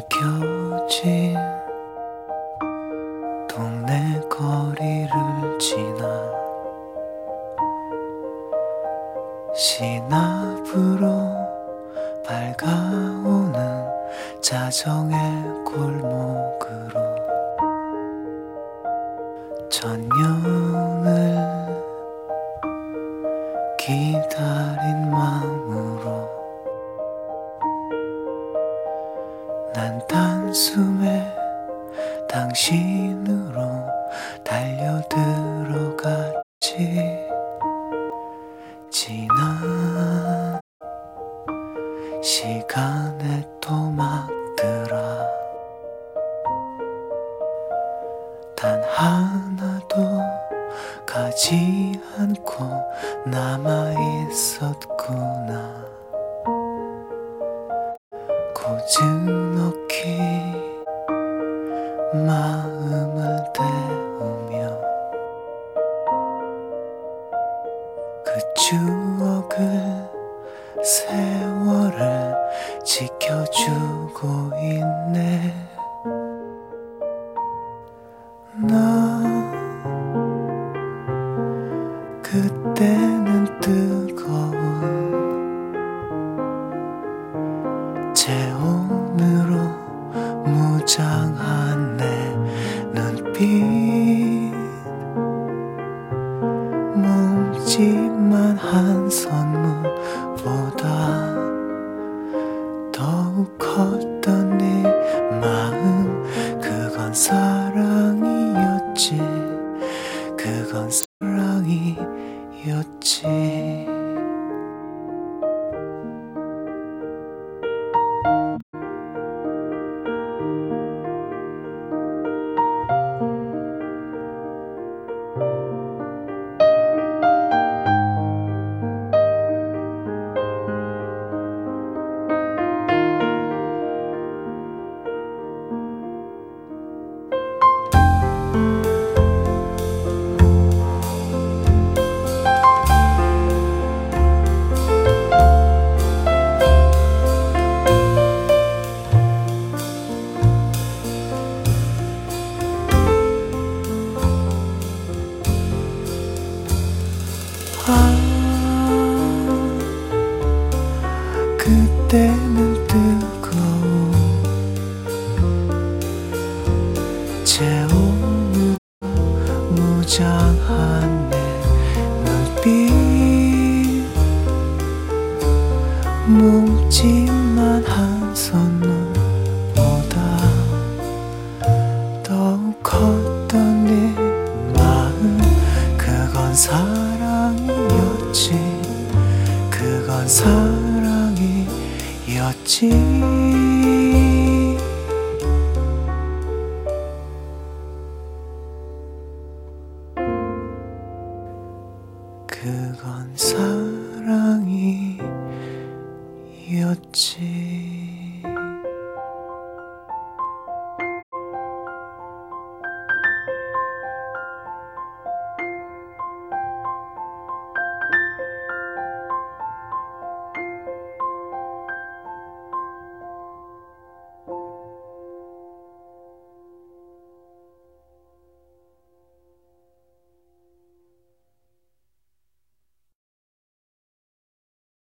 밝혀진 동네 거리를 지나 시나브로 밝아오는 자정의 골목으로 천년을 기다린 마음으로 난 단숨에 당신으로 달려들어갔지. 지난 시간에 또 막들어 단 하나도 가지 않고 남아있었구나. 고즈넉히 마음을 데우며 그 추억을 세월을 지켜주고 있네. 나 그때는 뜨거운 체온으로 무장한 내 눈빛 뭉집만 한 선물보다 더욱 컸던 네 마음. 그건 사랑이었지. 그건 사랑이었지. 그때는 뜨거운 체온으로 무장한 내 눈빛 뭉집만 한 선물보다 더욱 컸던 네 마음. 그건 사랑이었지. 그건 사랑이었지. 그건 사랑이었지.